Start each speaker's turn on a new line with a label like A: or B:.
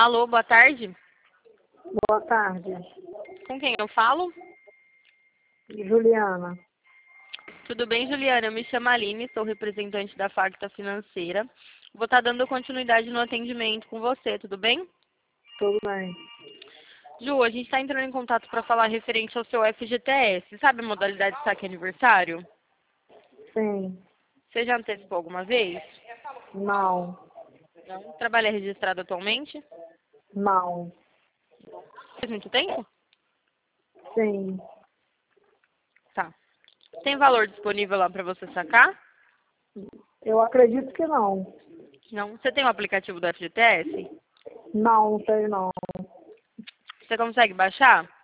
A: Alô, boa tarde.
B: Boa tarde,
A: Com quem eu falo?
B: Juliana.
A: Tudo bem, Juliana? Eu me chamo Aline, sou representante da Facta Financeira. Vou estar dando continuidade no atendimento com você, tudo bem?
B: Tudo bem?
A: Ju, a gente está entrando em contato para falar referente ao seu FGTS. Sabe a modalidade de saque aniversário?
B: Sim.
A: Você já antecipou alguma vez?
B: Não.
A: Não. Trabalha registrado atualmente?
B: Não.
A: Faz muito tempo?
B: Sim.
A: Tá. Tem valor disponível lá para você sacar?
B: Eu acredito que não.
A: Não. Você tem o aplicativo do FGTS?
B: Não, não sei não.
A: Você consegue baixar?